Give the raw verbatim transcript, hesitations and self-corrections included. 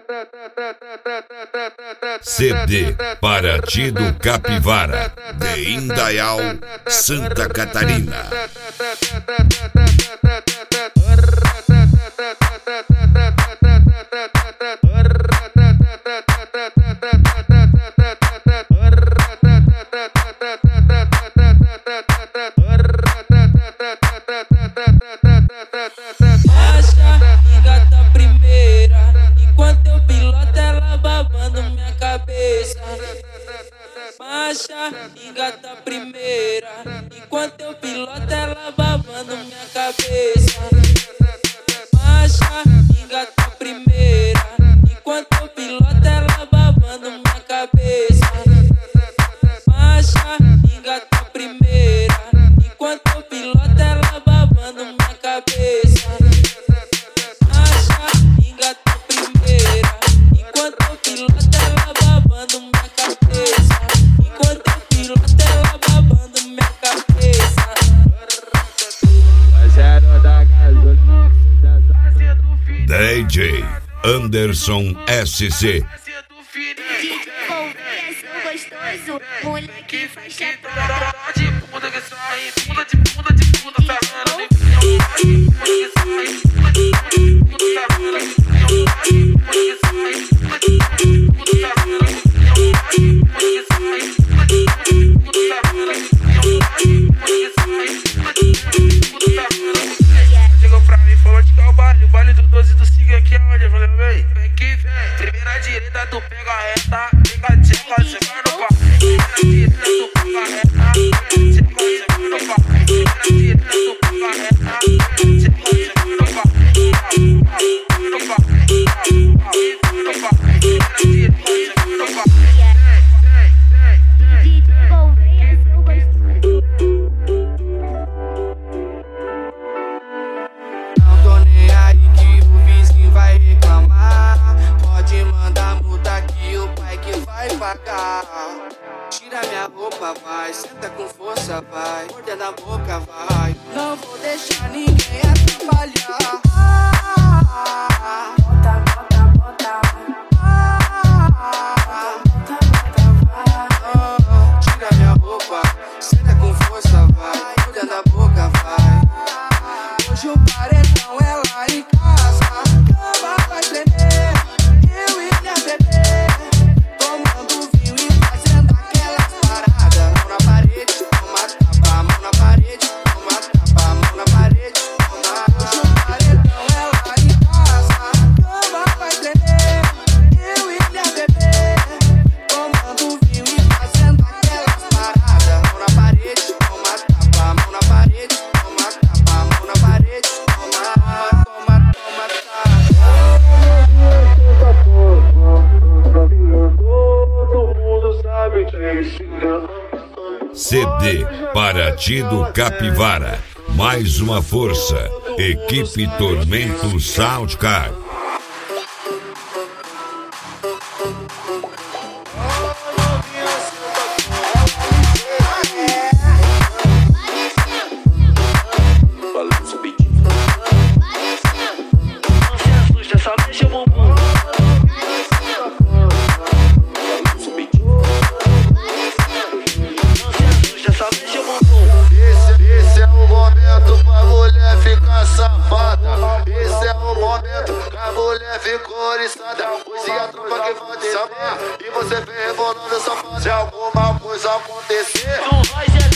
C D Paraty do Capivara, de Indaial, Santa Catarina. Marcha, engata a primeira. Enquanto eu piloto, ela babando minha cabeça. Marcha, engata a primeira. Enquanto eu piloto, ela babando minha cabeça. Marcha, engata a primeira. Enquanto eu piloto, ela babando minha cabeça. Marcha, engata a primeira. Enquanto eu piloto, ela babando minha cabeça. D J Anderson S C. Gostoso, moleque faz chapada. De bunda que sai, bunda de bunda de bunda tá rana. De bunda que sai, bunda de bunda tá rana. De bunda que sai, bunda de bunda tá rana. De bunda que sai, bunda de bunda tá rana. De bunda que sai, bunda de bunda tá rana. Chegou pra mim, falou de que é o baile, o baile do doze do siga aqui é onde? Eu falei, vem, vem que vem. Primeira direita, tu pega a reta, pega a tcheca, você vai no pau. Primeira direita, tu pega a reta, tcheca, você vai no pau. Primeira direita, tu pega a reta, tcheca, você vai no pau. No pau, no pau, no pau. Primeira direita, você vai no pau. Não tô nem aí que o vizinho vai reclamar. Pode mandar multa que o pai que vai pagar. Tira minha roupa, vai, senta com força, vai. Mordendo na boca, vai. Não vou deixar ninguém atrapalhar. Bota, bota, bota. Bota, bota, vai. Tira minha roupa, senta com força, vai. Mordendo na boca, vai. Hoje o paredão é lá em casa. A cama vai tremer, eu e minha bebê. Tomando vinho e fazendo aquelas paradas. Mão na parede, toma tapa. Mão na parede, toma tapa. Mão na parede, toma. Hoje o paredão é lá em casa. A cama vai tremer, eu e minha bebê. Tomando vinho e fazendo aquelas paradas. Mão na parede, toma tapa. Mão na parede, toma tapa. Mão na parede, toma. Toma, toma, tapa. Todo mundo sabe que é isso. C D Paraty do Capivara, mais uma força. Equipe Tormento Soundcard. Só mexe o bumbum. Só mexe o bumbum. Esse, esse é o momento pra mulher ficar safada. Esse é o momento que a mulher ficou oriçada. Hoje a tropa que vai descer e você vem rebolando safada. Se alguma coisa acontecer, não vai ser